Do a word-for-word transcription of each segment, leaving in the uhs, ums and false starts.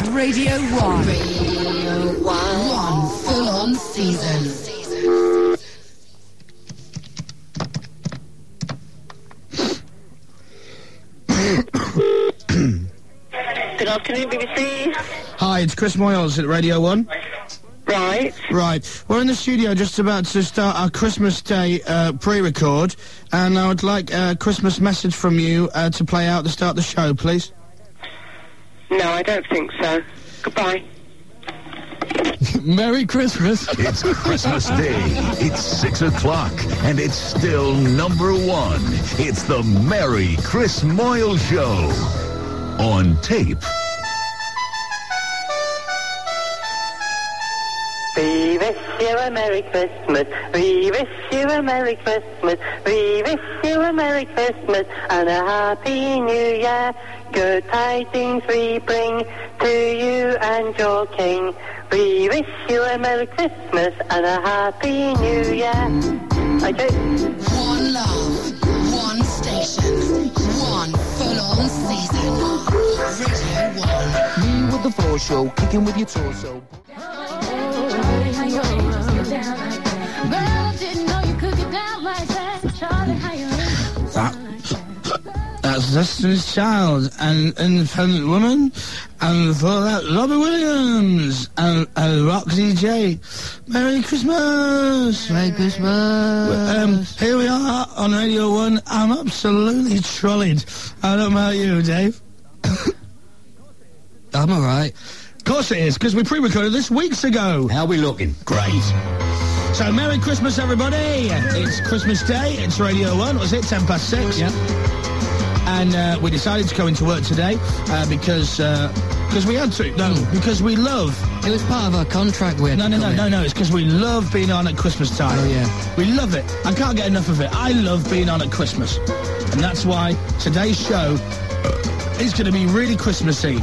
Radio one. Radio one. One full-on season. Good afternoon, B B C. Hi, it's Chris Moyles at Radio one. Right. Right. We're in the studio just about to start our Christmas Day uh, pre-record, and I would like a Christmas message from you uh, to play out to start the show, please. No, I don't think so. Goodbye. Merry Christmas. It's Christmas Day. It's six o'clock, and it's still number one. It's the Merry Chris Moyles Show on tape. We wish you a Merry Christmas. We wish you a Merry Christmas. We wish you a Merry Christmas and a Happy New Year. Good tidings we bring to you and your King. We wish you a Merry Christmas and a Happy New Year. Okay. One love, one station, one full-on season. Radio one. Me with the floor show, kicking with your torso. That, that's Destiny's Child, and Independent Woman, and for that, Robbie Williams, and, and Roxy J. Merry Christmas! Merry Christmas! Um, here we are on Radio one. I'm absolutely trolled. I don't know about you, Dave. I'm alright. Of course it is, because we pre-recorded this weeks ago. How we looking? Great. So, Merry Christmas, everybody. It's Christmas Day. It's Radio one. What was it? Ten past six? Yeah. And uh, we decided to go into work today uh, because uh, because we had to. No, because we love... It was part of our contract we had No, to no, come no, in. no, no. It's because we love being on at Christmas time. Oh, yeah. We love it. I can't get enough of it. I love being on at Christmas. And that's why today's show is going to be really Christmassy.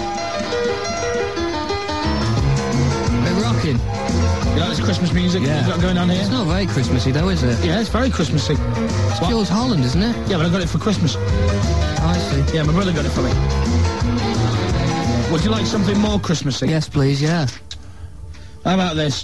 We're rocking. You like this Christmas music Yeah. we've got going on here? It's not very Christmassy though, is it? Yeah, it's very Christmassy. It's What? Jules Holland, isn't it? Yeah, but I got it for Christmas. I see. Yeah, my brother got it for me. Would you like something more Christmassy? Yes, please, yeah. How about this?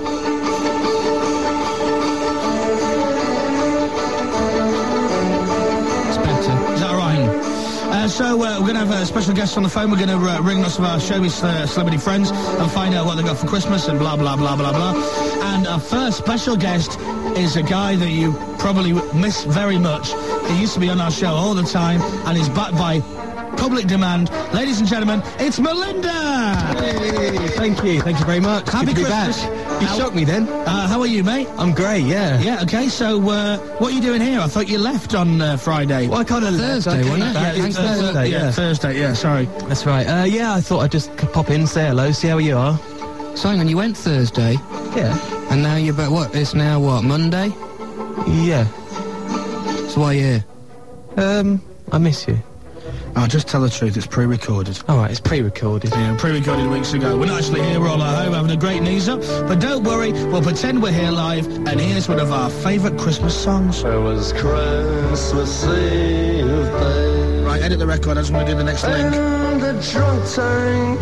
It's better. Is that all right? Uh, so uh, we're going to have a special guest on the phone. We're going to uh, ring lots of our showbiz uh, celebrity friends and find out what they got for Christmas and blah, blah, blah, blah, blah. And our first special guest is a guy that you probably miss very much. He used to be on our show all the time and is backed by public demand. Ladies and gentlemen, it's Melinda! Hey, thank you. Thank you very much. Happy Good to be Christmas. back. You How- shocked me then. Uh, how are you, mate? I'm great, yeah. Yeah, okay, so uh, what are you doing here? I thought you left on uh, Friday. Well, I kind of Thursday, wasn't it? Yeah, Yeah, it's Thursday, Thursday, yeah, yeah. Thursday, yeah, sorry. That's right. Uh, yeah, I thought I'd just c- pop in, say hello, see how you are. So hang on, you went Thursday, Yeah. and now you're back, what, it's now what, Monday? Yeah. So why are you here? Um, I miss you. I'll just tell the truth, it's pre-recorded. All right, it's pre-recorded. Yeah, pre-recorded weeks ago. We're not actually here, we're all at home having a great knees up. But don't worry, we'll pretend we're here live, and here's one of our favourite Christmas songs. It was Christmas Eve, babe, Right, edit the record, I just want to do the next link. in the drunk tank.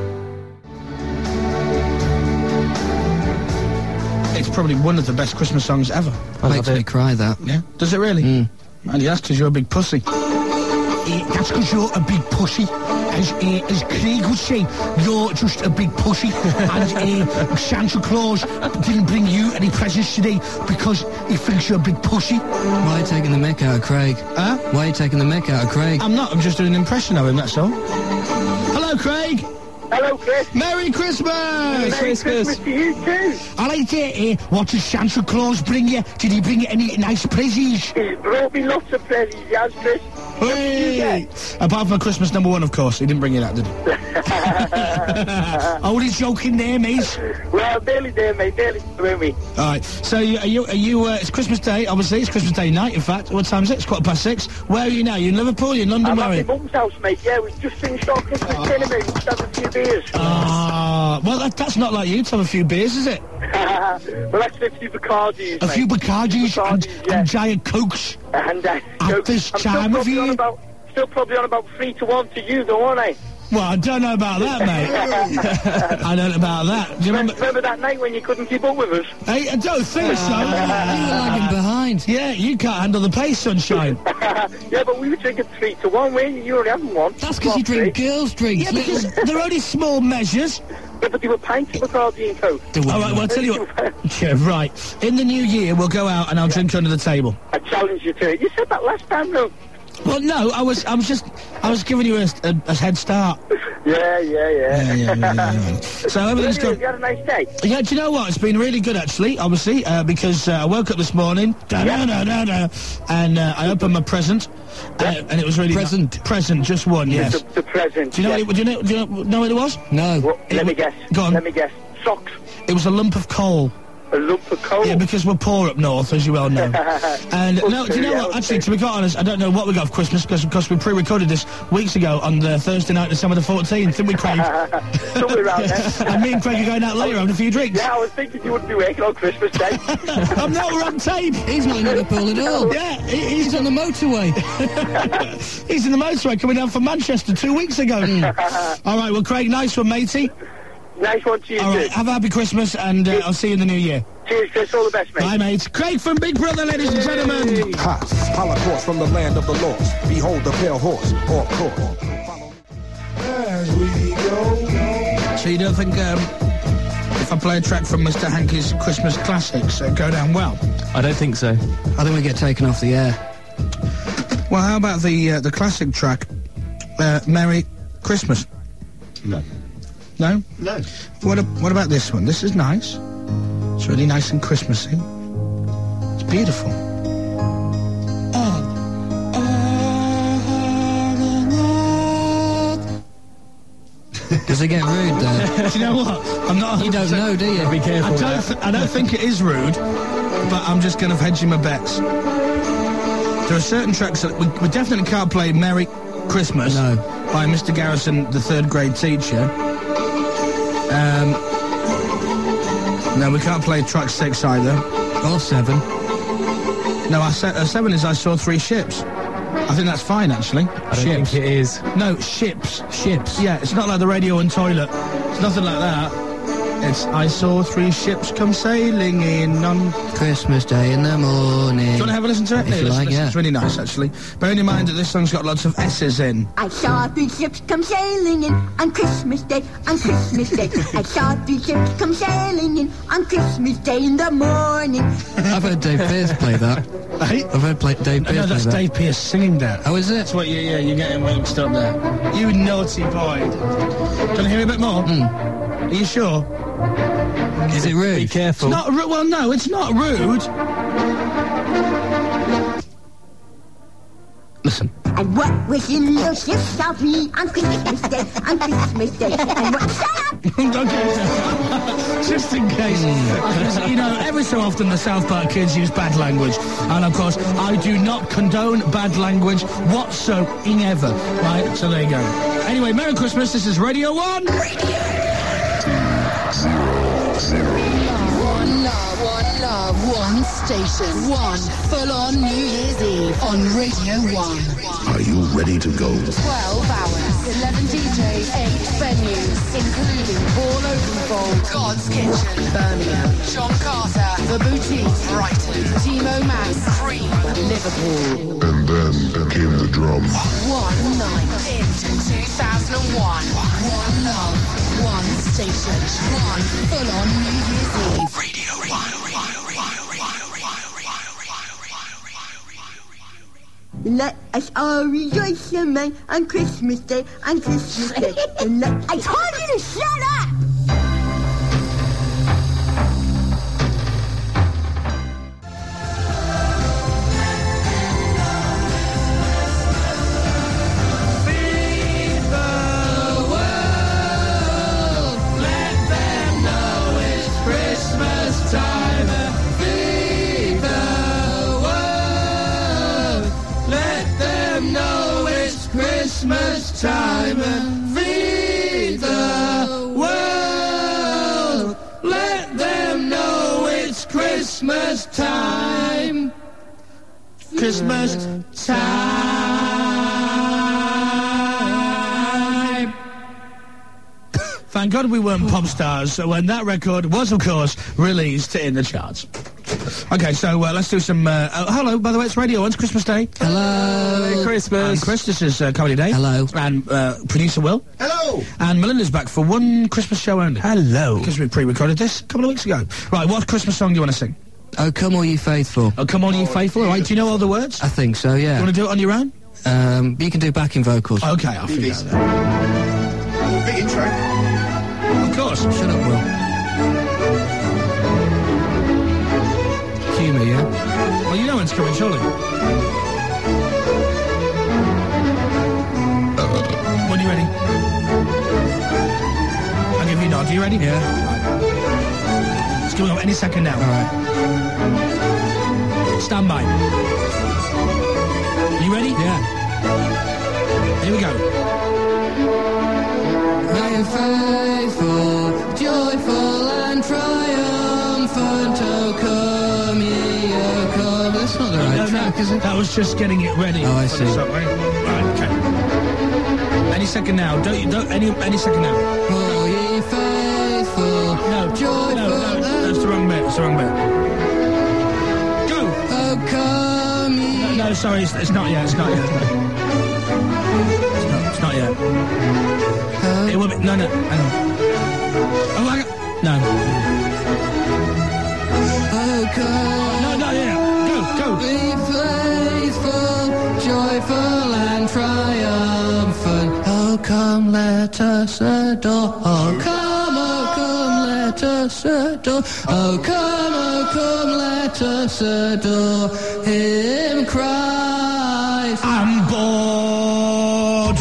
It's probably one of the best Christmas songs ever. I Makes love me it. cry, that. Yeah? Does it really? Mm. And that's because you're a big pussy. Eh, that's because you're a big pussy. As, uh, as Craig would say, you're just a big pussy. And uh, Santa Claus didn't bring you any presents today because he thinks you're a big pussy. Why are you taking the mick out of Craig? Huh? Why are you taking the mick out of Craig? I'm not, I'm just doing an impression of him, that's all. Hello, Craig. Hello, Chris. Merry Christmas! Merry Christmas to you too. I like to, uh, what did Santa Claus bring you? Did he bring you any nice presents? He's brought me lots of presents, he has, Chris. Hey! Apart from Christmas number one, of course. He didn't bring you that, did he? Only joking there, mate. Well, nearly there, mate, nearly there, me. All right. So, you, are you, are you, uh, it's Christmas Day, obviously. It's Christmas Day night, in fact. What time is it? It's quarter past six. Where are you now? You in Liverpool? You in London? I'm Where are at you? my mum's house, mate, yeah, we've just finished our Christmas dinner, mate, we've had a few beers. Ah, well, that, that's not like you to have a few beers, is it? Well, actually, a few Bacardis, A mate. few Bacardis and, Bacardis, yeah. and Giant Cokes. And, uh, At so this I'm time still of probably on year. about, still probably on about three to one to you, though, aren't I? Well, I don't know about that, mate. I don't know about that. Do you remember? Remember that night when you couldn't keep up with us? Hey, I don't think so. You were lagging behind. Yeah, you can't handle the pace, sunshine. Yeah, but we were drinking three to one, weren't you? You only having one. That's because you drink girls' drinks. Yeah, because they're only small measures. Yeah, but they were pints of Bacardi and Coke. All right, well, I'll tell you what. Yeah, right. In the new year, we'll go out and I'll drink under the table. I challenge you to it. You said that last time, though. Well, no, I was, I was just, I was giving you a, a, a head start. Yeah, yeah, yeah. Yeah, yeah, yeah, yeah. So everything's You good. had a nice day. Yeah, do you know what? It's been really good, actually, obviously, uh, because uh, I woke up this morning, da da da da da, and uh, I opened my present, uh, and it was really Present. Ni- present, just one, yes. The, the present. Do you know? yes. What it, do you know? Do you know, know what it was? No. Well, let It me wa- guess. Go on. Let me guess. Socks. It was a lump of coal. A lump of coal. Yeah, because we're poor up north, as you well know. And no, do you know Yeah, what? okay. Actually, to be quite honest, I don't know what we got for Christmas because because we pre-recorded this weeks ago on the Thursday night, December the fourteenth, didn't we, Craig? Somewhere around there. And me and Craig are going out later having a few drinks. Yeah, I was thinking you wouldn't be working on Christmas Day. I'm not, we're on tape. He's not in Liverpool at all. Yeah, he- he's He's on the motorway. He's in the motorway coming down from Manchester two weeks ago. All right, well, Craig, nice one, matey. Nice one to you, All right, too. have a happy Christmas, and uh, I'll see you in the new year. Cheers, Chris. All the best, mate. Bye, mate. Craig from Big Brother, ladies and gentlemen. Ha! Holocaust from the land of the lost. Behold the pale horse, or course. As we go. So you don't think um, if I play a track from Mister Hankey's Christmas classics, uh, go down well? I don't think so. I think we get taken off the air. Well, how about the uh, the classic track, uh, Merry Christmas? No. No? No. What, a, what about this one? This is nice. It's really nice and Christmassy. It's beautiful. Does it get rude there? Do you know what? I'm not. You don't know, do you? Be careful. I don't. Th- I don't think it is rude, but I'm just kind of hedging my bets. There are certain tracks that we, we definitely can't play. Merry Christmas No. by Mister Garrison, the third grade teacher. Um, no, we can't play track six either. Or seven. No, I said uh, seven is I saw three ships. I think that's fine, actually. I don't ships. think it is. No, ships. Ships. Yeah, it's not like the radio and toilet. It's nothing like that. It's I saw three ships come sailing in on... Christmas Day in the morning. Do you want to have a listen to it? If you listen, like, listen. yeah. It's really nice, actually. Bearing in mind that this song's got lots of S's in. I saw three ships come sailing in on Christmas Day, on Christmas Day. I saw three ships come sailing in on Christmas Day in the morning. I've heard Dave Pearce play that. Hey? I've heard play, Dave Pearce No, play that's that. Dave Pearce singing that. Oh, is it? That's what you, yeah, you're getting mixed up there. You naughty boy. Do you want to hear a bit more? Are you sure? Is it Be rude? careful. It's not rude. Well, no, it's not rude. Listen. And what was in those ships of me on Christmas Day, on Christmas Day? And what... Shut up! Okay. Just in case. Because, you know, every so often the South Park kids use bad language. And, of course, I do not condone bad language whatsoever. Right, so there you go. Anyway, Merry Christmas. This is Radio one. One love, one love, one station, one full-on New Year's Eve on Radio one. Are you ready to go? twelve hours, eleven D Js, eight venues, including Ball Openfold, God's Kitchen, Birmingham, John Carter, The Boutique, Brighton, Timo Mass, Cream, Liverpool. And then came the drums. One night into two thousand one. One love, one station, one full-on New Year's Eve. Radio one. Let us all rejoice in May on Christmas Day, on Christmas Day. And let... I told you to shut up! Christmas time and feed the world. Let them know it's Christmas time. Christmas time. Thank God we weren't pop stars when that record was, of course, released in the charts. Okay, so uh, let's do some... Uh, oh, hello, by the way, it's Radio one's Christmas Day. Hello. Merry Christmas. And Chris, this is uh, Comedy Day. Hello. And uh, producer Will. Hello. And Melinda's back for one Christmas show only. Hello. Because we pre-recorded this a couple of weeks ago. Right, what Christmas song do you want to sing? Oh, come all you faithful. Oh, come on, you faithful. All right, do you know all the words? I think so, yeah. You want to do it on your own? Um, you can do backing vocals. Okay, I'll figure it out. Big intro. Of course. Shut up, Will. Cue me, yeah? Well, you know when it's coming, surely. When are you ready? I'll give you a nod. Are you ready? Yeah. Right. It's coming up any second now. All right. Stand by. You ready? Yeah. Here we go. I am faithful, joyful and triumphant, oh come ye, oh come. That's not the right No, track, no, is it? that was just getting it ready. Oh, I for see. the song, right? Right, okay. Any second now. Don't you, don't, any, any second now. Oh ye faithful, No, joyful no, no, and... that's the wrong bit, that's the wrong bit. Go! Oh come ye... No, no, sorry, it's, it's not yet, it's not yet. It's not, it's not yet. Oh, It will be, no, no, hang on. Oh, hang on. No. oh come No, no, yeah. Go, go. ye faithful, joyful and triumphant. Oh come let us adore. Oh come, oh come let us adore. Oh come, oh come let us adore him Christ. I'm bored.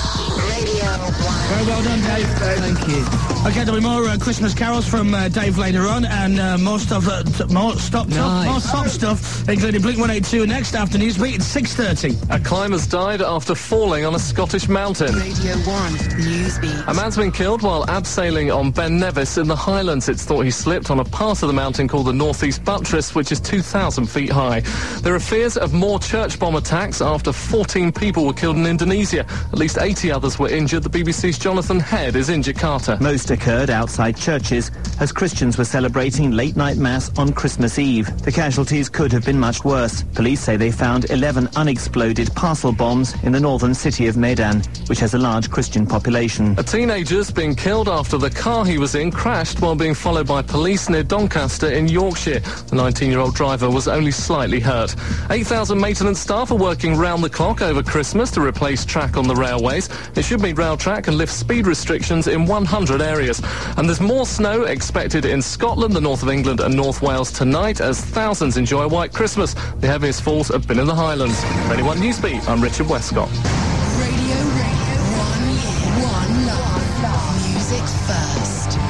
Very well done, Dave. Thank you. Okay, there'll be more uh, Christmas carols from uh, Dave later on, and uh, more stuff, uh, t- more stop stuff, Nice. more stop stuff, including Blink one eighty-two next after Newsbeat at six thirty. A climber's died after falling on a Scottish mountain. Radio one Newsbeat. A man's been killed while abseiling on Ben Nevis in the Highlands. It's thought he slipped on a part of the mountain called the North East Buttress, which is two thousand feet high. There are fears of more church bomb attacks after fourteen people were killed in Indonesia. At least eighty others were injured. The B B C's Jonathan Head is in Jakarta. Most occurred outside churches as Christians were celebrating late-night mass on Christmas Eve. The casualties could have been much worse. Police say they found eleven unexploded parcel bombs in the northern city of Medan, which has a large Christian population. A teenager's been killed after the car he was in crashed while being followed by police near Doncaster in Yorkshire. The nineteen-year-old driver was only slightly hurt. eight thousand maintenance staff are working round the clock over Christmas to replace track on the railways. It should mean rail track and lift speed restrictions in one hundred areas. And there's more snow expected in Scotland, the north of England and North Wales tonight as thousands enjoy a white Christmas. The heaviest falls have been in the Highlands. Radio one Newsbeat, I'm Richard Westcott. Radio, radio, one year, one love, love. Music first.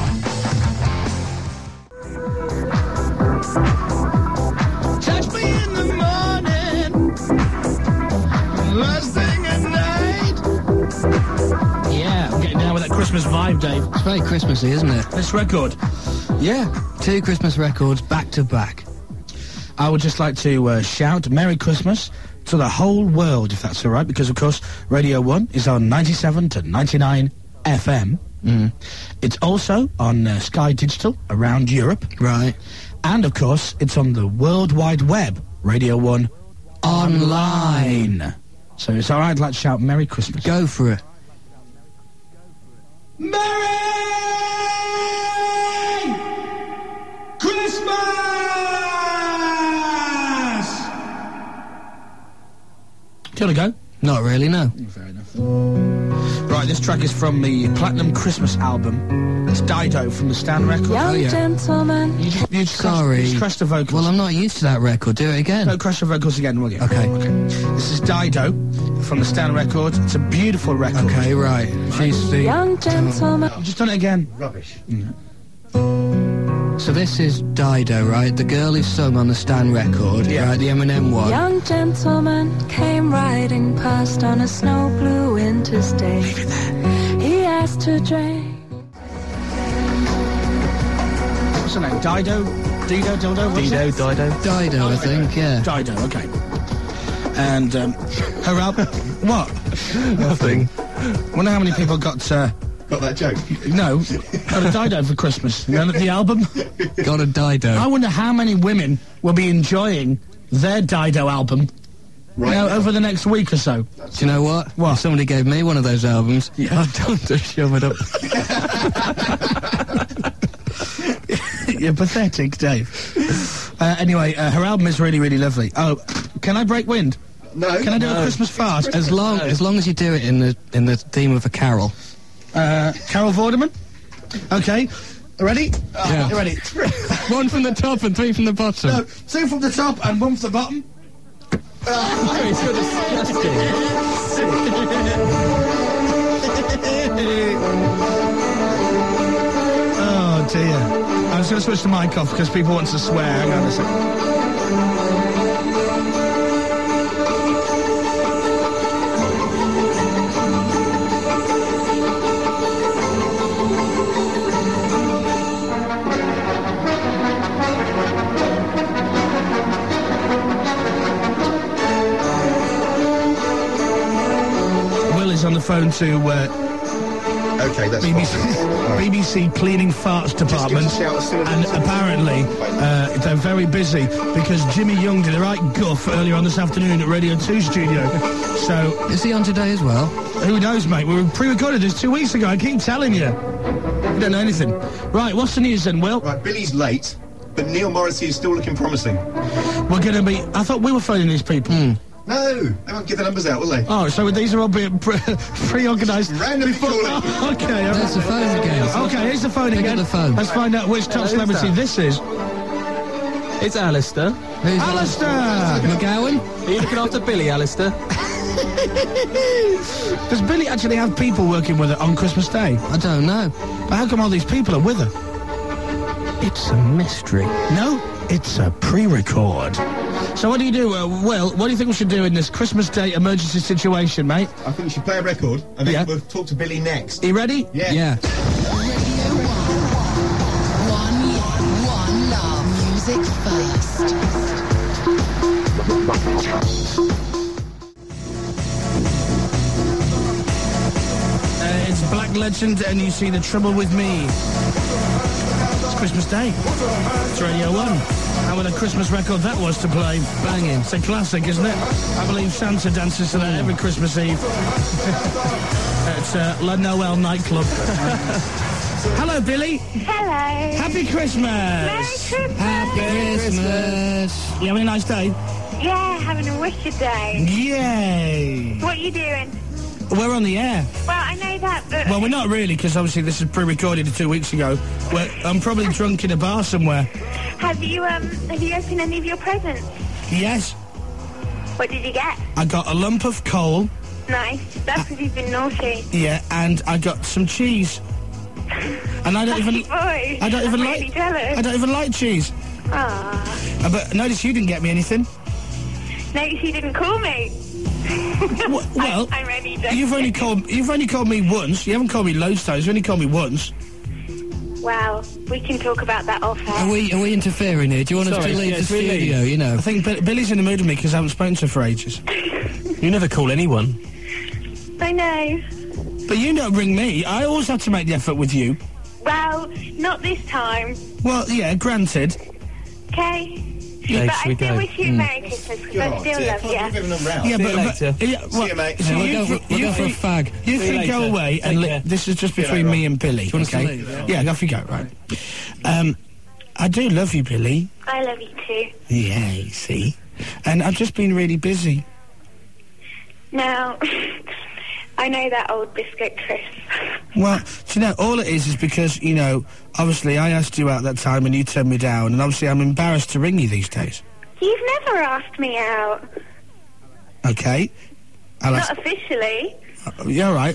Touch me in the morning, last thing at night. Yeah, I'm getting down with that Christmas vibe, Dave. It's very Christmassy, isn't it? This record. Yeah. Two Christmas records back to back. I would just like to uh, shout Merry Christmas to the whole world, if that's all right, because, of course, Radio one is on ninety-seven to ninety-nine F M. Mm. It's also on uh, Sky Digital around Europe. Right. And, of course, it's on the World Wide Web, Radio one Online. So it's all right, I'd like to shout Merry Christmas. Go for it. Merry Christmas! Do you want to go? Not really, no. Fair enough. Right, this track is from the Platinum Christmas album. It's Dido from the Stan record. Oh, yeah. Gentlemen. You just, you just Sorry. Crushed, just crushed the vocals. Well, I'm not used to that record. Do it again. No, crush the vocals again, will you? Okay. Okay. This is Dido from the Stan record. It's a beautiful record. Okay, right. She's the... Young gentlemen. I've just done it again. Rubbish. So this is Dido, right? The girl who sung on the Stan record, Yeah. right? The Eminem one. Young gentleman came riding past on a snow blue winter's day. He asked to drink. What's her name? Dido? Dido? Dildo? What's Dido, it? Dido. Dido, I think, yeah. Dido, okay. And um, her album... What? Nothing. Wonder how many people got uh, Got that joke? No. Got a Dido for Christmas. You know, the album? Got a Dido. I wonder how many women will be enjoying their Dido album Right. you know, over the next week or so. Do you know what? What? If somebody gave me one of those albums, Yeah. I'd tell them to shove it up. You're pathetic, Dave. Uh, anyway, uh, her album is really, really lovely. Oh, can I break wind? No. Can I do no. a Christmas fart? As long, as long as you do it in the in the theme of a carol. Uh, Carol Vorderman? Okay. Ready? Yeah. You ready? One from the top and three from the bottom. No, two from the top and one from the bottom. Oh, it's so disgusting. Oh, dear. I was going to switch the mic off because people want to swear. Hang on a second. On the phone to uh, Okay, that's B B C, fine. B B C cleaning farts department, us a shout as soon as and it's- apparently uh, they're very busy because Jimmy Young did a right guff earlier on this afternoon at Radio two studio. So is he on today as well? Who knows, mate? We were pre-recorded this two weeks ago. I keep telling you. You don't know anything. Right, what's the news then, Will? Right, Billy's late, but Neil Morrissey is still looking promising. We're going to be... I thought we were phoning these people. Hmm. No, they won't give the numbers out, will they? Oh, so these are all being pre- pre-organised. Randomly calling. Oh, okay. all There's the right. phone again. Okay, here's the phone Pick again. up the phone. Let's find out which top who's celebrity that? this is. It's Alistair. Who's Alistair! McGowan? Are you looking after Billy, Alistair? Does Billy actually have people working with her on Christmas Day? I don't know. But how come all these people are with her? It's a mystery. No, it's a pre-record. So what do you do, uh, Will? What do you think we should do in this Christmas Day emergency situation, mate? I think we should play a record, and then Yeah. we'll talk to Billy next. Are you ready? Yeah. Yeah. One year, one love. Music first. Uh, it's Black Legend, and you see The Trouble With Me. It's Christmas Day. It's Radio one. And what a Christmas record that was to play. Banging. It's a classic, isn't it? I believe Santa dances to that every Christmas Eve. It's uh, La Noel nightclub. Hello, Billy. Hello. Happy Christmas. Merry Christmas. Happy Christmas. You having a nice day? Yeah, having a wicked day. Yay. What are you doing? We're on the air. Well, I know that, but... Well, we're not really, because obviously this is pre-recorded two weeks ago. We're, I'm probably drunk in a bar somewhere. Have you, um, have you opened any of your presents? Yes, What did you get? I got a lump of coal, Nice. That's because you've been naughty. yeah, and I got some cheese. And I don't even... Lucky boy. I don't even I'm like... really jealous. I don't even like cheese. Aww. Uh, but notice you didn't get me anything. Notice you didn't call me. W- well, I, I'm ready to... You've only called... You've only called me once. You haven't called me loads of times. You've only called me once. Well, we can talk about that off air. Are we, are we interfering here? Do you want us Sorry, to leave yes, the we leave. studio, you know? I think Bi- Billy's in the mood with me because I haven't spoken to her for ages. You never call anyone. I know. But you don't ring me. I always have to make the effort with you. Well, not this time. Well, yeah, granted. Okay? Thanks, but I we still go. wish you Mm. Merry Christmas because I still love you. Yeah, See you but, later. but yeah, well, you, mate. So Yeah, we'll you, go th- for- we'll you go for a three- fag. You See you three go later. away, Take and li- care. this is just See you between later, me and Billy. Do you want us to okay? leave? Yeah, off you go. Right. Um, I do love you, Billy. I love you too. Yeah, you see. And I've just been really busy. Now, I know that old biscuit, Chris. Well, do you know, all it is is because, you know, obviously I asked you out that time and you turned me down, and obviously I'm embarrassed to ring you these days. You've never asked me out. Okay? I'll ask... Not officially. Uh, yeah, all right.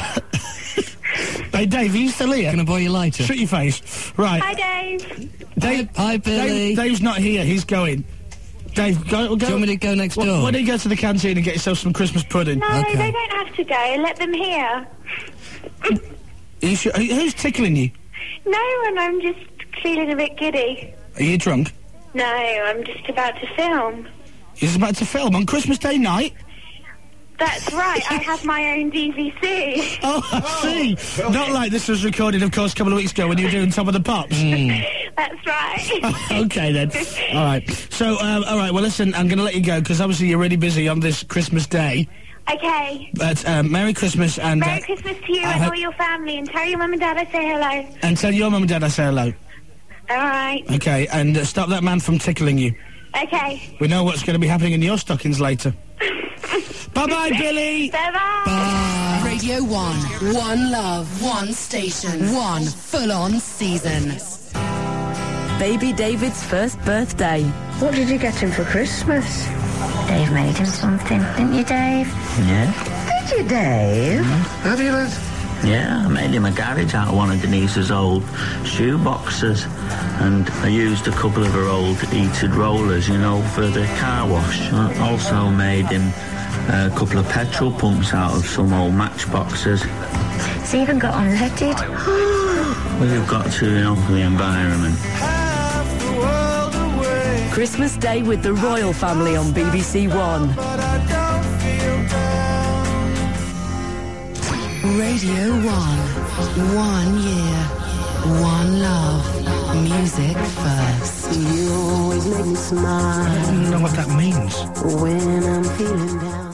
Hey, Dave, are you still here? Can I buy you lighter? Shut your face. Right. Hi, Dave. Dave, Hi, hi, Billy. Dave, Dave's not here. He's going. Dave, go. go. Do you want me to go next Why- door? Why don't you go to the canteen and get yourself some Christmas pudding? No, Okay. they don't have to go. Let them hear. Are you sure? Who- Who's tickling you? No, and I'm just feeling a bit giddy. Are you drunk? No, I'm just about to film. You're about to film on Christmas Day night? That's right, I have my own D V C. Oh, I see. Not like this was recorded, of course, a couple of weeks ago when you were doing Top of the Pops. That's right. Okay, then. All right. So, um, all right, well, listen, I'm going to let you go, because obviously you're really busy on this Christmas day. Okay. But um, Merry Christmas and... Merry uh, Christmas to you I and hope- all your family, and tell your mum and dad I say hello. And tell your mum and dad I say hello. All right. Okay, and uh, stop that man from tickling you. Okay. We know what's going to be happening in your stockings later. Bye-bye, Billy! Bye-bye! Radio one, one love, one station, one full-on season. Baby David's first birthday. What did you get him for Christmas? Dave made him something, didn't you, Dave? Yeah. Did you, Dave? Have you, lad? Yeah, I made him a garage out of one of Denise's old shoe boxes, and I used a couple of her old heated rollers, you know, for the car wash. I also made him a couple of petrol pumps out of some old matchboxes. It's even got unleaded. Well, you've got to, you know, for the environment. Christmas Day with the Royal Family on B B C One. Radio one, one year, one love, music first. You always make me smile. I don't even know what that means. When I'm feeling down.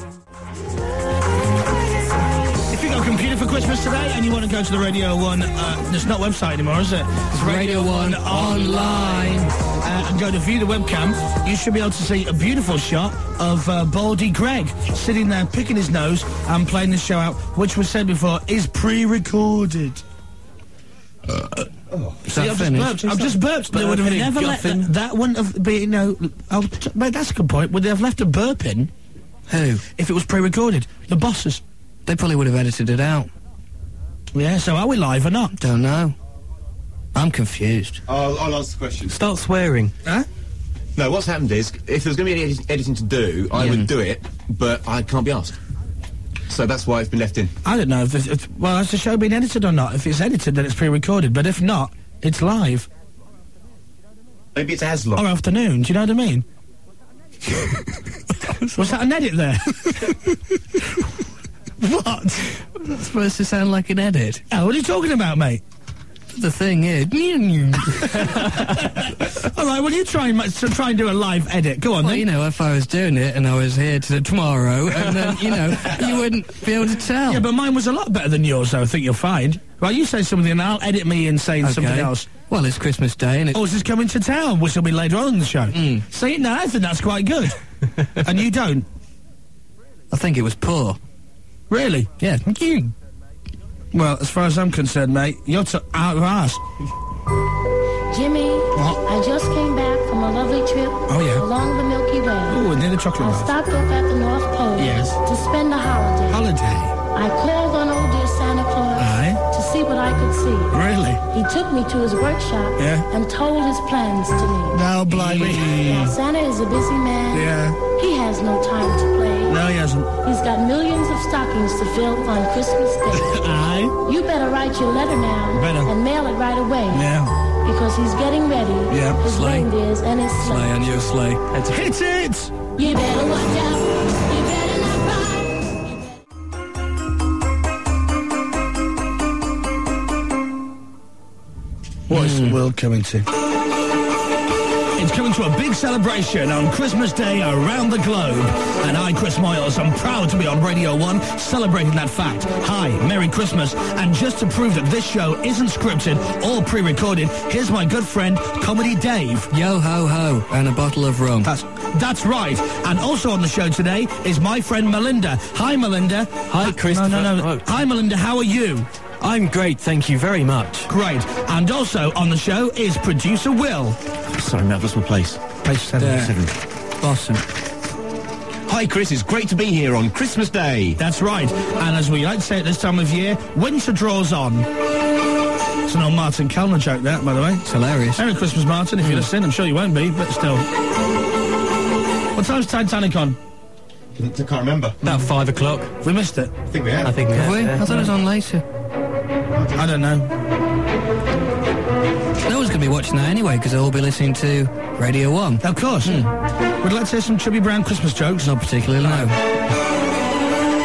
If you got a computer for Christmas today and you want to go to the Radio one, uh, it's not website anymore, is it? It's Radio one online. Uh, and go to view the webcam, you should be able to see a beautiful shot of uh, Baldy Greg sitting there picking his nose and playing the show out, which was said before is pre-recorded. Uh, oh, See, I've just burped. I've just burped. They would have never let that, that wouldn't have been, you know... Oh, t- mate, that's a good point. Would they have left a burp in? Who? If it was pre-recorded. The bosses. They probably would have edited it out. Yeah, so are we live or not? Don't know. I'm confused. I'll, I'll answer the question. Start swearing. Huh? No, what's happened is, if there was going to be any edi- editing to do, I Yeah. would do it, but I can't be asked. So that's why it's been left in. I don't know if, it's, if well, has the show been edited or not? If it's edited, then it's pre-recorded, but if not, it's live. Maybe it's as long. Or afternoon, do you know what I mean? Was that an edit there? What? That's supposed to sound like an edit. Oh, what are you talking about, mate? The thing is... All right, well, you try and, so try and do a live edit. Go on, well, then. you know, if I was doing it and I was here to tomorrow, and then, you know, you wouldn't be able to tell. Yeah, but mine was a lot better than yours, though. I think you'll find. Well, you say something and I'll edit me in saying Okay. something else. Well, it's Christmas Day and it's... Oh, is this coming to town, which will be later on in the show? Mm. See, no, I think that's quite good. And you don't? I think it was poor. Really? Yeah. You. Well, as far as I'm concerned, mate, you're t- out of arse. Jimmy, What? I just came back from a lovely trip Oh, yeah. along the Milky Way. Oh, near the chocolate I bar. stopped off at the North Pole Yes. to spend the holiday. Holiday. I called on old dear Santa Claus Aye. to see what I could see. Really? He took me to his workshop Yeah. and told his plans to me. No, blimey. Now, Santa is a busy man. Yeah. He has no time to play. No, he hasn't. He's got millions of stockings to fill on Christmas Day. Aye. You better write your letter now Better. and mail it right away. Yeah. Because he's getting ready. Yeah. His Sleigh. reindeers and his sleigh. Sleigh on your sleigh. Hit it! You better watch out. You better not cry. What is the world coming to? It's coming to a big celebration on Christmas Day around the globe. And I, Chris Moyles, I'm proud to be on Radio one celebrating that fact. Hi, Merry Christmas. And just to prove that this show isn't scripted or pre-recorded, here's my good friend, Comedy Dave. Yo ho ho, and a bottle of rum. That's, that's right. And also on the show today is my friend Melinda. Hi, Melinda. Hi, Christopher. No, no, no. Oh. Hi, Melinda. How are you? I'm great, thank you very much. Great. And also on the show is producer Will. Sorry, mate, I've lost my place. Page seven. There. Seven. Awesome. Hi, Chris. It's great to be here on Christmas Day. That's right. And as we like to say at this time of year, winter draws on. It's an old Martin Kellner joke, that, by the way. It's hilarious. Merry Christmas, Martin. If you're listening, I'm sure you won't be, but still. What time's Titanic on? I can't remember. About five o'clock. We missed it. I think we have. I think we Have have. we? Yeah. I thought it was on later. I don't know. No one's going to be watching that anyway, because they'll all be listening to Radio one. Of course. Hmm. Would you like to hear some Chubby Brown Christmas jokes? Not particularly, no.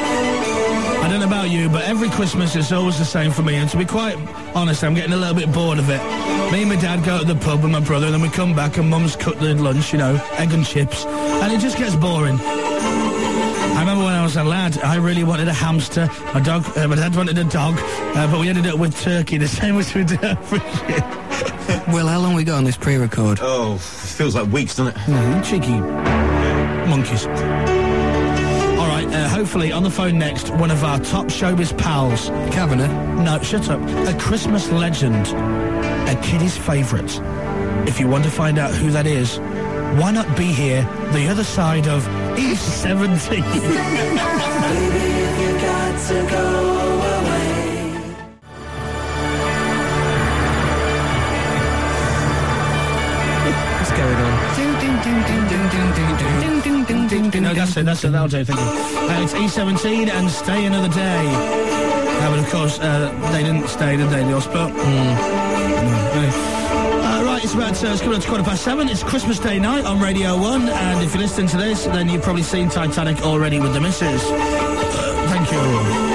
about you, but every Christmas is always the same for me, and to be quite honest, I'm getting a little bit bored of it. Me and my dad go to the pub with my brother, and then we come back and Mum's cooked the lunch, you know, egg and chips, and it just gets boring. I remember when I was a lad, I really wanted a hamster. My dog, uh, my dad wanted a dog, uh, but we ended up with turkey, the same as we do every year. Well, how long we got on this pre-record? Oh, feels like weeks, doesn't it? Mm, cheeky monkeys. All right, uh, hopefully on the phone next, one of our top showbiz pals. Kavanagh? No, shut up. A Christmas legend. A kiddie's favourite. If you want to find out who that is, why not be here, the other side of East seventeen? Baby, if you got to go away. What's going on? Ding, ding, ding, ding, ding, ding, ding, ding, ding, ding, ding, ding. No, that's it, that's it, that'll do, thank you. Uh, it's E seventeen and Stay Another Day. Uh, but of course, uh, they didn't stay, did they, the Oscar? Mm. Uh, right, it's about, uh, it's coming up to quarter past seven. It's Christmas Day night on Radio one, and if you're listening to this, then you've probably seen Titanic already with the missus. Uh, thank you.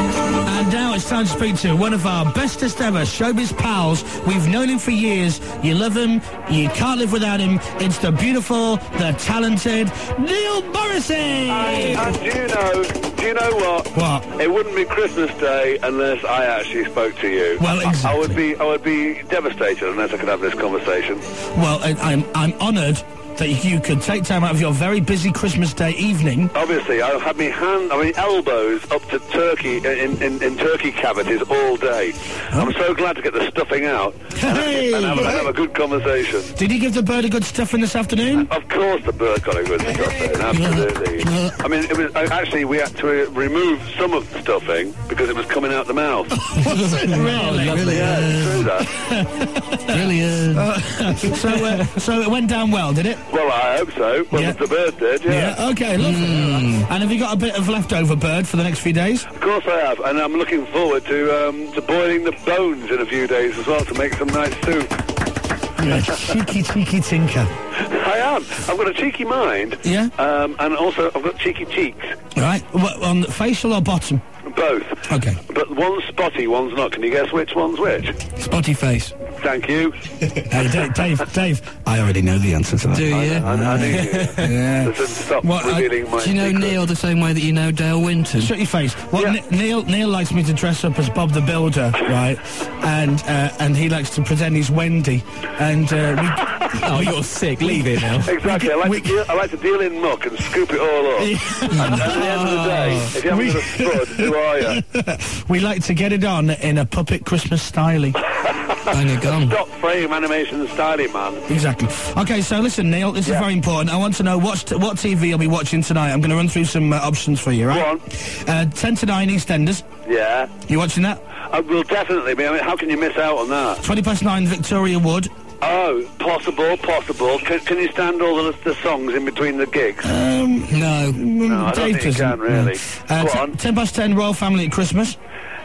And now it's time to speak to one of our bestest ever showbiz pals. We've known him for years. You love him. You can't live without him. It's the beautiful, the talented Neil Morrissey. And, and do you know, do you know what? What? It wouldn't be Christmas Day unless I actually spoke to you. Well, exactly. I, I would be, I would be devastated unless I could have this conversation. Well, I, I'm, I'm honoured that you could take time out of your very busy Christmas Day evening. Obviously, I had my hand, I mean, elbows up to turkey in, in, in turkey cavities all day. Oh. I'm so glad to get the stuffing out hey. and, have, and have a good conversation. Did you give the bird a good stuffing this afternoon? Of course, the bird got a good stuffing. Absolutely. I mean, it was actually we had to remove some of the stuffing because it was coming out the mouth. Was it really? Oh, really? Yeah, it's true that. Brilliant. Uh, so, uh, so it went down well, did it? Well, I hope so. Well, yeah. the bird did, yeah. Yeah, okay, lovely. Mm. And have you got a bit of leftover bird for the next few days? Of course I have, and I'm looking forward to um, to boiling the bones in a few days as well to make some nice soup. You're a cheeky, cheeky tinker. I am. I've got a cheeky mind. Yeah? Um, and also I've got cheeky cheeks. Right. What, on the facial or bottom? Both. Okay. But one's spotty, one's not. Can you guess which one's which? Spotty face. Thank you. Hey, Dave, Dave, Dave, I already know the answer to that. Do you? I, I, I knew you. Yeah. Listen, stop what, revealing I, my Do you know secret. Neil the same way that you know Dale Winton? Shut your face. What, Yeah. N- Neil Neil likes me to dress up as Bob the Builder, right? And uh, and he likes to pretend he's Wendy. And uh, we... Oh, you're sick. Leave it now. Exactly. I like, we- to deal, I like to deal in muck and scoop it all up. And at the end of the day, if you haven't We- got a spud, who are you? we like to get it on in a puppet Christmas styling. Bang a gun. Stop frame animation styling, man. Exactly. Okay, so listen, Neil, this Yeah. is very important. I want to know what st- what T V you'll be watching tonight. I'm going to run through some uh, options for you, right? Go on. Uh, ten to nine EastEnders. Yeah. You watching that? I will definitely be. I mean, how can you miss out on that? twenty past nine Victoria Wood. Oh, possible, possible. Can, can you stand all the, the songs in between the gigs? Um, no. No, I don't Dave think you doesn't. can, really. No. Uh, Go t- on. ten past ten Royal Family at Christmas.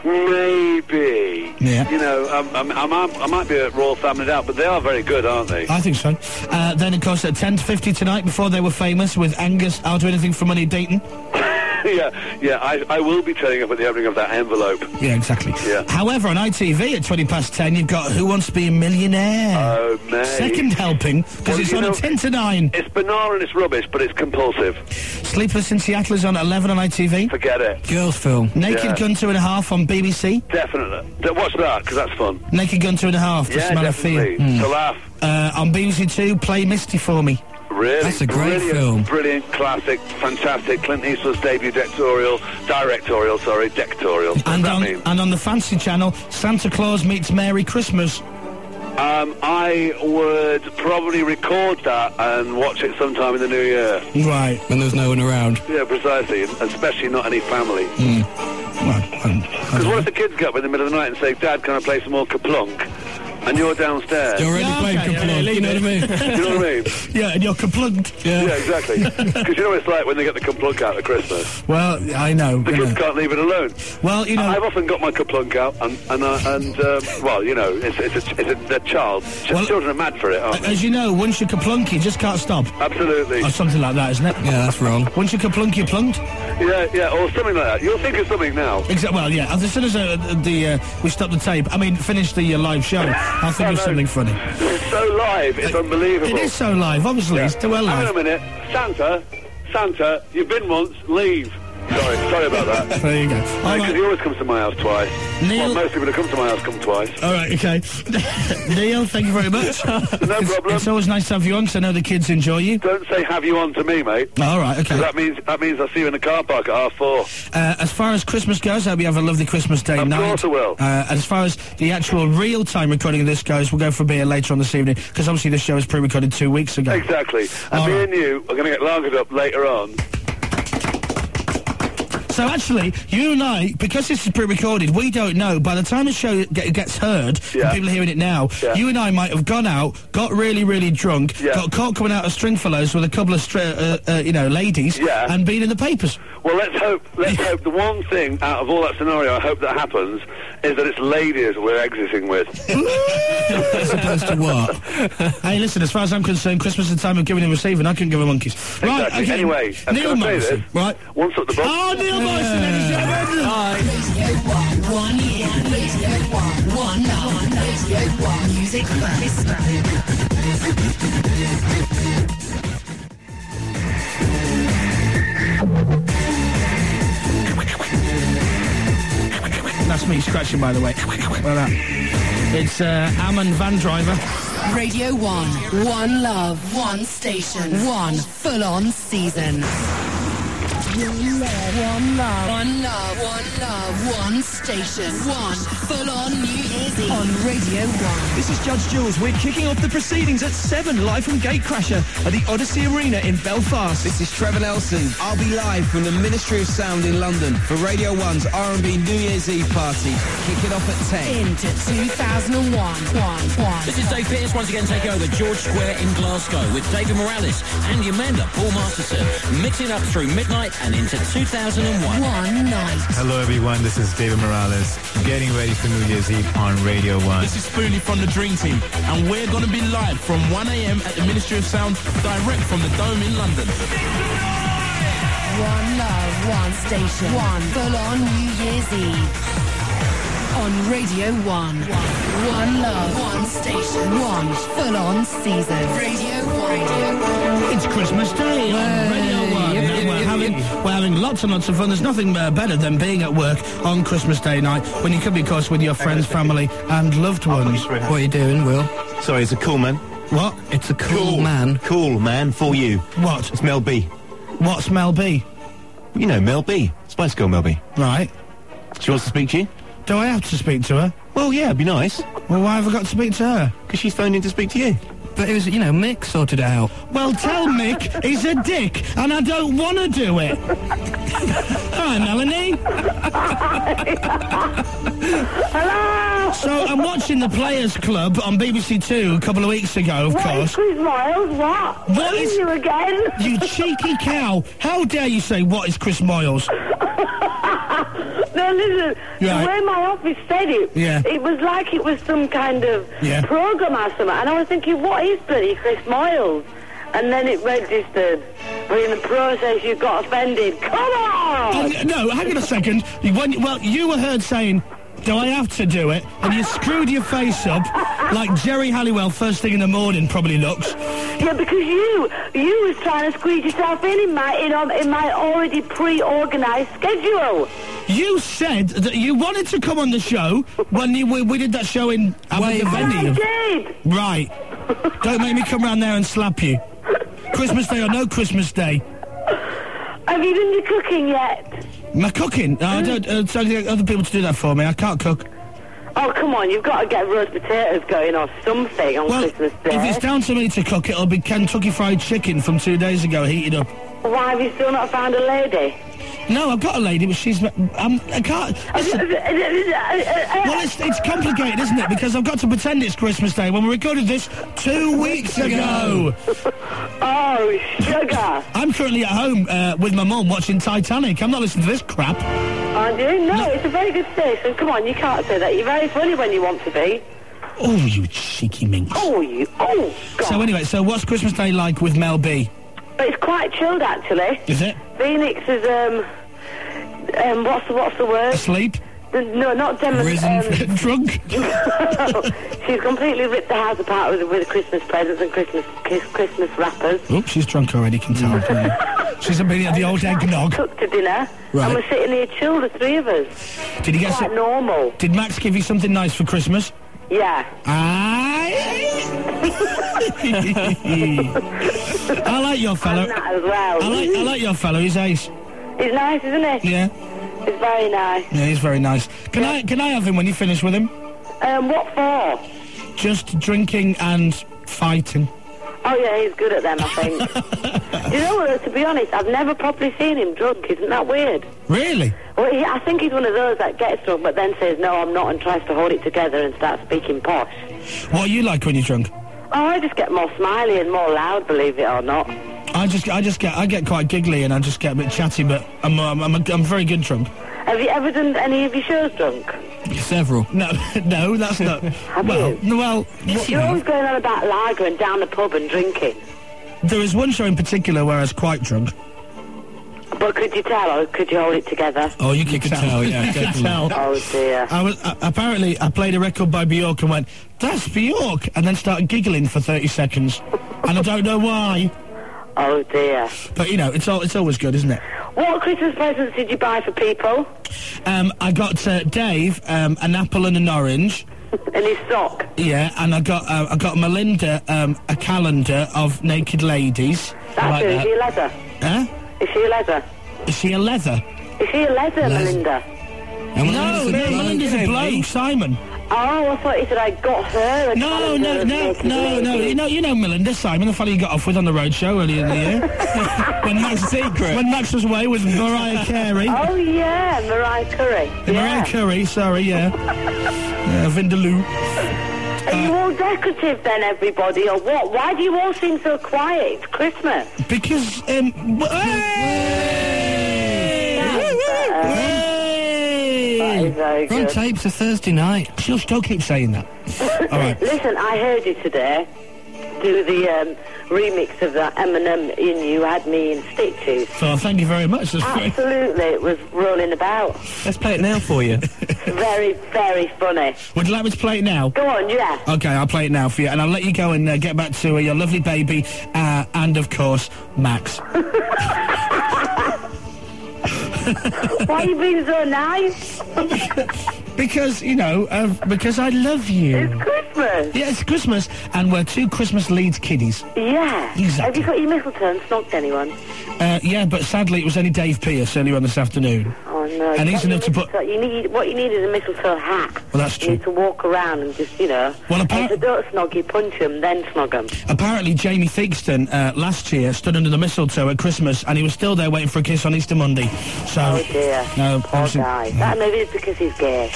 Maybe. Yeah. You know, um, um, I, might, I might be at Royal Family Out, but they are very good, aren't they? I think so. Uh, then, of course, at ten to fifty tonight, before they were famous, with Angus, I'll Do Anything for Money Dayton. yeah, yeah. I, I will be turning up at the opening of that envelope. Yeah, exactly. Yeah. However, on I T V at twenty past ten, you've got Who Wants to Be a Millionaire? Oh, mate. Second helping, because Well, it's you on know, at ten to nine. It's banal and it's rubbish, but it's compulsive. Sleepless in Seattle is on at eleven on I T V. Forget it. Girls film. Naked Yeah. Gun Two and a Half on B B C. Definitely. D- Watch that, because that's fun. Naked Gun Two and a Half, to Yeah, smell of fear. definitely. To laugh. Uh, on B B C Two, Play Misty for Me. Really? That's a great brilliant, film. Brilliant, classic, fantastic. Clint Eastwood's debut directorial, directorial, sorry, directorial. What And does on, that mean? and on the Fancy Channel, Santa Claus Meets Merry Christmas. Um, I would probably record that and watch it sometime in the new year. Right. When there's no one around. Yeah, precisely, especially not any family. Well, um, Because what if the kids get up in the middle of the night and say, Dad, can I play some more Kaplunk? and you're downstairs. You're already Yeah, playing okay, Kaplunk, yeah, you know what I mean? You know what I mean? Yeah, and you're kaplunked. Yeah. Yeah, exactly. Because you know what it's like when they get the Kaplunk out at Christmas. Well, I know. The you kids know. can't leave it alone. Well, you know. I've often got my Kaplunk out, and and uh, and um, well, you know, it's it's a, it's a, a child. Ch- Well, Children are mad for it, aren't they? As you know, once you're kaplunk, you just can't stop. Absolutely. Or something like that, isn't it? Yeah, that's wrong. Once you kaplunk, you're plunked. Yeah, yeah, or something like that. You'll think of something now. Exactly. Well, yeah. As soon as uh, the uh, we stop the tape, I mean, finish the uh, live show, I'll think I of know. something funny. It's so live. It's unbelievable. It is so live, obviously. Yeah. It's too well Hang live. on a minute. Santa, Santa, you've been once. Leave. Sorry, sorry about that. There you go. All Because right. he always comes to my house twice. Neil- Well, most people who come to my house come twice. All right, okay. Neil, thank you very much. No it's, problem. It's always nice to have you on, because I know the kids enjoy you. Don't say have you on to me, mate. All right, okay. That means that means I'll see you in the car park at half four. Uh, as far as Christmas goes, I hope you have a lovely Christmas day Of night. course I will. Uh, as far as the actual real-time recording of this goes, we'll go for a beer later on this evening, because obviously this show was pre-recorded two weeks ago. Exactly. And All me right. and you are going to get lagered up later on. So actually, you and I, because this is pre-recorded, we don't know. By the time the show get, gets heard, Yeah. and people are hearing it now, Yeah. you and I might have gone out, got really, really drunk, Yeah. got caught coming out of Stringfellows with a couple of, stra- uh, uh, you know, ladies, Yeah. and been in the papers. Well, let's hope. Let's hope the one thing out of all that scenario, I hope that happens, is that it's ladies we're exiting with. As opposed to what? Hey, listen, as far as I'm concerned, Christmas is the time of giving and receiving. I couldn't give a monkeys. Right, Exactly. okay. Anyway, and Neil can I say Morrison, this? right? Once up the bus. Oh, Neil Morrison, ladies and gentlemen. One year, Radio One, one love, Radio One, music first. That's me scratching, by the way. Well, that. It's uh, Ammon Van Driver. Radio One, one love, one station, one full-on season. One love, one love, one love, one love, one station, one full-on New Year's Eve on Radio One. This is Judge Jules. We're kicking off the proceedings at seven, live from Gatecrasher at the Odyssey Arena in Belfast. This is Trevor Nelson. I'll be live from the Ministry of Sound in London for Radio One's R and B New Year's Eve party. Kick it off at ten. Into two thousand one. One, one. This is Dave Pearce once again taking over George Square in Glasgow with David Morales and Amanda Paul Masterson, mixing up through midnight and into two thousand one. One night. Hello everyone, this is David Morales, getting ready for New Year's Eve on Radio one. This is Spoonie from the Dream Team, and we're going to be live from one a m at the Ministry of Sound, direct from the Dome in London. One love, one station, one full-on New Year's Eve. On Radio One. One love, one station, one full-on season. Radio One. It's Christmas Day on Radio One. yep, And yep, we're, yep, having, yep. we're having lots and lots of fun. There's nothing uh, better than being at work on Christmas Day night when you can be, of course, with your friends, family, and loved ones. What are you doing, Will? Sorry, it's a cool man. What? It's a cool, man. Cool man for you. What? It's Mel B. What's Mel B? You know Mel B. Spice Girl Mel B. Right. She wants to speak to you? Do I have to speak to her? Well, yeah, it'd be nice. Well, why have I got to speak to her? Because she's phoned in to speak to you. But it was, you know, Mick sorted it out. Well, tell Mick he's a dick, and I don't want to do it. Hi, Melanie. Hello. So I'm watching the Players Club on B B C Two a couple of weeks ago, of What course. is Chris Miles? What? What is you again? You cheeky cow! How dare you say what is Chris Moyles? No, listen. Right. The way my office said it, Yeah. it was like it was some kind of Yeah. program or something. And I was thinking, what is bloody Chris Miles? And then it registered. But in the process, you got offended. Come on! Uh, no, hang on a second. When, well, you were heard saying, do I have to do it? And you screwed your face up like Jerry Halliwell first thing in the morning probably looks. Yeah, because you, you was trying to squeeze yourself in in my, in, um, in my already pre-organised schedule. You said that you wanted to come on the show when you, we, we did that show in Wait, Abergavenny. I did. Right. Don't make me come round there and slap you. Christmas Day or no Christmas Day. Have you done your cooking yet? My cooking? No, I don't. Uh, so I get other people to do that for me. I can't cook. Oh, come on, you've got to get roast potatoes going or something on Well, Christmas Day. if it's down to me to cook, it'll be Kentucky Fried Chicken from two days ago heated up. Why have you still not found a lady? No, I've got a lady, but she's... Um, I can't... Listen. Well, it's, it's complicated, isn't it? Because I've got to pretend it's Christmas Day when we recorded this two weeks ago. Oh, sugar. I'm currently at home uh, with my mum watching Titanic. I'm not listening to this crap. Aren't you? No, no, it's a very good station. Come on, you can't say that. You're very funny when you want to be. Oh, you cheeky minx. Oh, you... Oh, God. So anyway, so what's Christmas Day like with Mel B? But it's quite chilled, actually. Is it? Phoenix is, um... Um, what's the, what's the word? Asleep? No, not demonstrating. Um, drunk? She's completely ripped the house apart with, with Christmas presents and Christmas kiss, Christmas wrappers. Oh, she's drunk already, can tell. She's been at the old eggnog. Took to dinner, right. And we're sitting here chilled, the three of us. Did you get quite some... normal. Did Max give you something nice for Christmas? Yeah. I I like your fellow. And that as well. I like, I like your fellow. He's ace. He's nice, isn't he? Yeah. He's very nice. Yeah, he's very nice. Can yeah. I can I have him when you finish with him? Um, what for? Just drinking and fighting. Oh yeah, he's good at them, I think. You know what? To be honest, I've never properly seen him drunk. Isn't that weird? Really? Well, he, I think he's one of those that gets drunk, but then says, "No, I'm not," and tries to hold it together and start speaking posh. What are you like when you're drunk? Oh, I just get more smiley and more loud, believe it or not. I just, I just get, I get quite giggly and I just get a bit chatty, but I'm, I'm, I'm, a, I'm very good drunk. Have you ever done any of your shows drunk? Several. No, no, that's not. Have well, you? well, what, you're always going on about lager and down the pub and drinking. There is one show in particular where I was quite drunk. But could you tell, or could you hold it together? Oh, you could tell. tell, yeah, definitely. Tell. Oh dear. I was uh, apparently I played a record by Bjork and went, "That's Bjork," and then started giggling for thirty seconds, and I don't know why. Oh dear. But you know, it's all it's always good, isn't it? What Christmas presents did you buy for people? Um, I got uh, Dave um, an apple and an orange. And his sock. Yeah, and I got uh, I got Melinda um, a calendar of naked ladies. That's like who, that. Is she a leather? Huh? Is she a leather? Is she a leather? Is she a leather, Les- Melinda? No, no, no, Melinda's a bloke, Simon. Oh, I thought you said I got her. A no, no, no, no, no. You know, you know Melinda, Simon, the fellow you got off with on the road show earlier in the year. when Max Secret. When Max was away with Mariah Carey. Oh yeah, Mariah Carey. Yeah. Yeah. Mariah Carey, sorry, yeah. uh, Vindaloo. Are uh, you all decorative then, everybody, or what? Why do you all seem so quiet? It's Christmas. Because, um... We're on tape for Thursday night. She'll still keep saying that. All right. Listen, I heard you today do the um, remix of that Eminem in You Had Me in Stitches. Oh, thank you very much. That's Absolutely, great. It was rolling about. Let's play it now for you. Very, very funny. Would you like me to play it now? Go on, yeah. Okay, I'll play it now for you, and I'll let you go and uh, get back to uh, your lovely baby, uh, and of course, Max. Why are you being so nice? Because, you know, uh, because I love you. It's Christmas. Yeah, it's Christmas, and we're two Christmas Leeds kiddies. Yeah. Exactly. Have you got your mistletoe and snogged anyone? Uh, yeah, but sadly it was only Dave Pearce earlier on this afternoon. Oh, no. And he's enough to put... You need, what you need is a mistletoe hat. Well, that's true. You need to walk around and just, you know... Well, apparently... If they don't snog you, punch them, then snog them. Apparently, Jamie Theakston, uh, last year, stood under the mistletoe at Christmas, and he was still there waiting for a kiss on Easter Monday. So... Oh, dear. No, poor obviously... guy. That maybe it's because he's gay.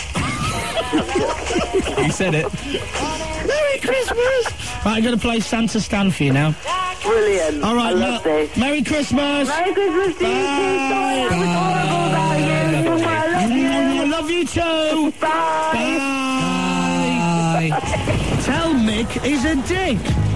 You said it. Merry Christmas! Right, I'm going to play Santa Stan for you now. Brilliant. All right, I love this. Merry Christmas! Merry Christmas to you too. Sorry, it was horrible about you. I love you. I love you too. Bye. Bye. Bye. Tell Mick he's a dick.